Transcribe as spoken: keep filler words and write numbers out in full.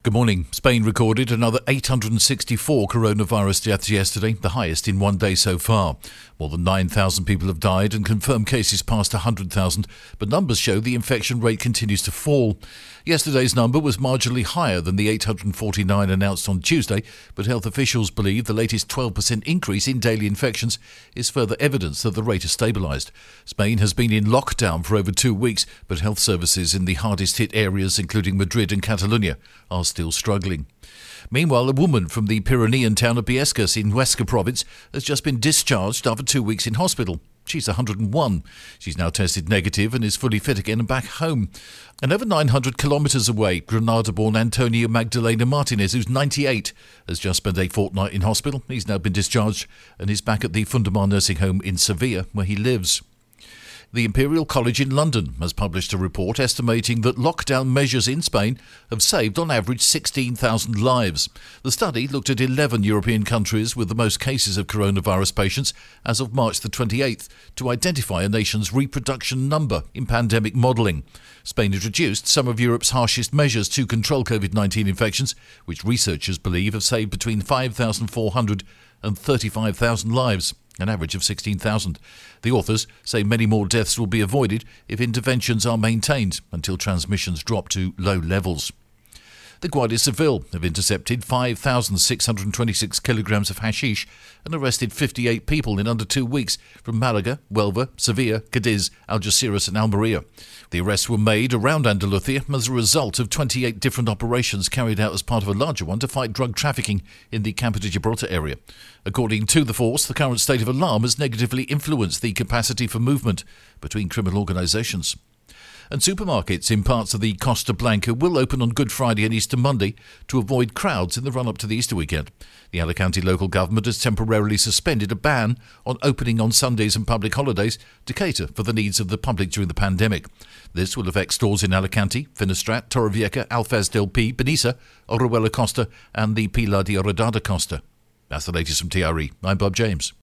Good morning. Spain recorded another eight hundred sixty-four coronavirus deaths yesterday, the highest in one day so far. More than nine thousand people have died and confirmed cases passed one hundred thousand, but numbers show the infection rate continues to fall. Yesterday's number was marginally higher than the eight hundred forty-nine announced on Tuesday, but health officials believe the latest twelve percent increase in daily infections is further evidence that the rate has stabilised. Spain has been in lockdown for over two weeks, but health services in the hardest hit areas, including Madrid and Catalonia, are still struggling. Meanwhile, a woman from the Pyrenean town of Biescas in Huesca province has just been discharged after two weeks in hospital. She's one hundred and one. She's now tested negative and is fully fit again and back home. And over nine hundred kilometres away, Granada-born Antonio Magdalena Martinez, who's ninety-eight, has just spent a fortnight in hospital. He's now been discharged and is back at the Fundamar nursing home in Sevilla, where he lives. The Imperial College in London has published a report estimating that lockdown measures in Spain have saved on average sixteen thousand lives. The study looked at eleven European countries with the most cases of coronavirus patients as of March the twenty-eighth to identify a nation's reproduction number in pandemic modelling. Spain introduced some of Europe's harshest measures to control covid nineteen infections, which researchers believe have saved between five thousand four hundred and thirty-five thousand lives, an average of sixteen thousand. The authors say many more deaths will be avoided if interventions are maintained until transmissions drop to low levels. The Guardia Civil have intercepted five thousand six hundred twenty-six kilograms of hashish and arrested fifty-eight people in under two weeks from Malaga, Huelva, Sevilla, Cadiz, Algeciras and Almeria. The arrests were made around Andalusia as a result of twenty-eight different operations carried out as part of a larger one to fight drug trafficking in the Campo de Gibraltar area. According to the force, the current state of alarm has negatively influenced the capacity for movement between criminal organisations. And supermarkets in parts of the Costa Blanca will open on Good Friday and Easter Monday to avoid crowds in the run-up to the Easter weekend. The Alicante local government has temporarily suspended a ban on opening on Sundays and public holidays to cater for the needs of the public during the pandemic. This will affect stores in Alicante, Finestrat, Torrevieja, Alfaz del Pi, Benissa, Orihuela Costa and the Pilar de Oradada Costa. That's the latest from T R E. I'm Bob James.